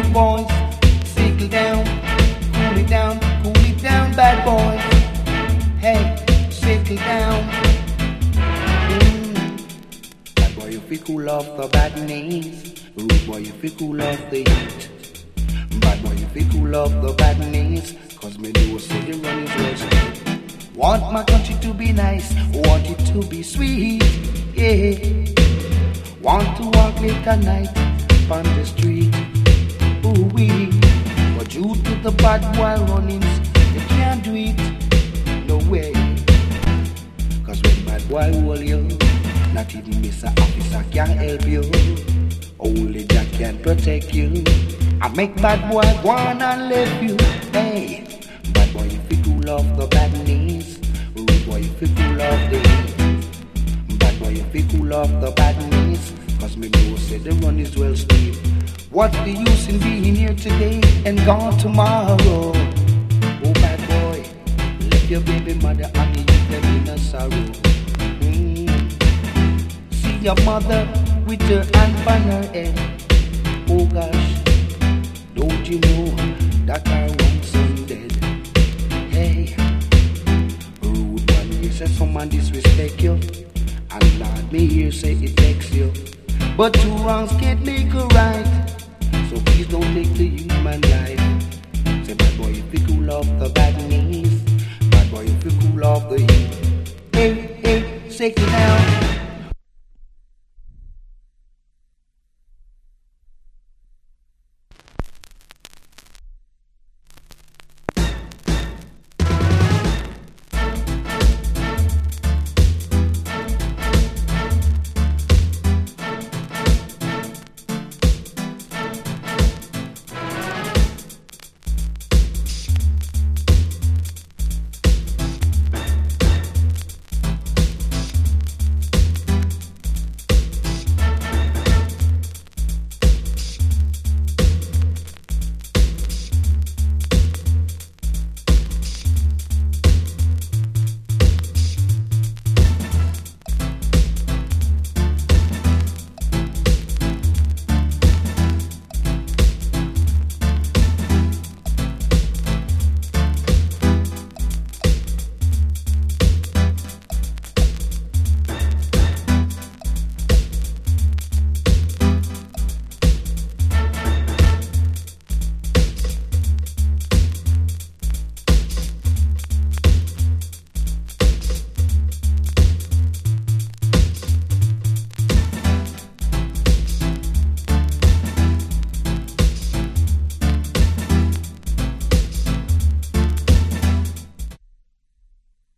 boys. Settle down, cool it down, bad boys. Hey, settle down. Bad boy, if you cool off the badness. Rude boy, if you cool off the heat. Bad boy, if you cool off the badness. Cause me know say the run is well straight. Want my country to be nice, want it to be sweet, yeah. Want to walk late at night on the street, ooh wee. But due to the bad boy runnings, you can't do it, no way. Cause when bad boy hold you, not even Mr. Officer can help you. Only Jack can protect you. I make bad boy go on and leave you, hey. Bad boy, if you cool off the badness. Rude boy, if you cool off the heat. Bad boy, if you cool off the badness. Cause me know say the run is well steep. What's the use in being here today and gone tomorrow? Oh bad boy, let your baby mother and you them in a sorrow. See your mother with her hand on her head. Oh gosh, don't you know that our one son dead? Hey, rude man, you say someone disrespect you, and Lord me here say it vex you. But two wrongs can't make a right, so please don't take the human life. Say bad boy, if you cool off the badness. Bad boy, if you cool off the heat. Hey, hey, shake it down.